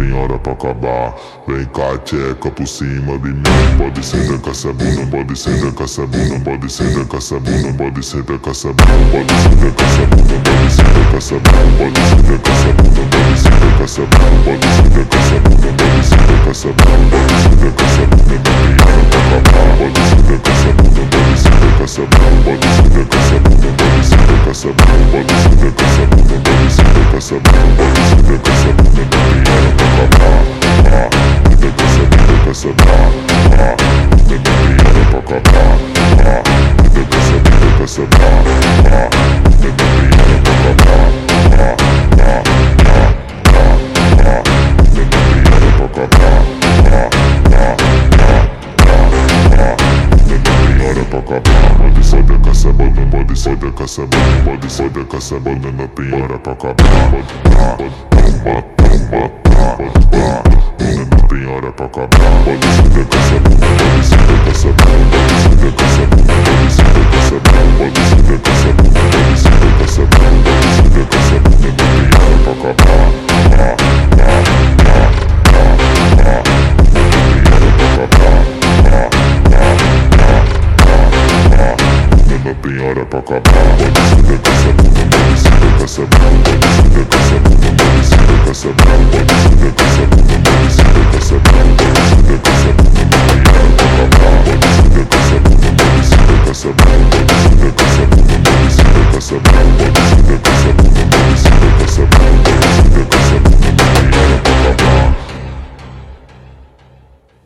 tem hora pra acabar. Vem cá, tcheca por cima de mim. Pode sentar com essa bunda, pode sentar com essa bunda, pode sentar com essa bunda, pode sentar com essa bunda, pode sentar com essa bunda, pode sentar com essa bunda, pode sentar com essa bunda, pode sentar com essa bunda, pode sentar com essa bunda, pode sentar com essa bunda, pode sentar com essa bunda, não tem hora pra acabar. Pode sentar com essa bunda, pode sentar com essa bunda, pode sentar com essa bunda, pode sentar com essa bunda, pode sentar com essa bunda, pode sentar com essa bunda, pode sentar com essa bunda, não tem hora pra acabar. Sentar com essa bunda, com essa bunda, não tem hora pra acabar. Sentar com essa bunda, com essa bunda, não tem hora pra acabar. Pode foder com essa bunda, pode foder com essa bunda, pode foder com essa bunda, não tem hora pra acabar. Não tem hora pra acabar. Pode foder com essa bunda, pode foder com essa bunda, pode foder com essa bunda, pode foder com essa bunda, pode foder com essa bunda, pode foder com essa bunda, pode foder com essa bunda, não tem hora pra acabar. Não tem hora pra acabar. Pode foder com essa bunda, pode foder com essa bunda, pode foder com essa bunda, pode foder com essa bunda, pode foder com essa bunda, pode foder com essa bunda, pode foder com essa bunda, não tem hora pra acabar.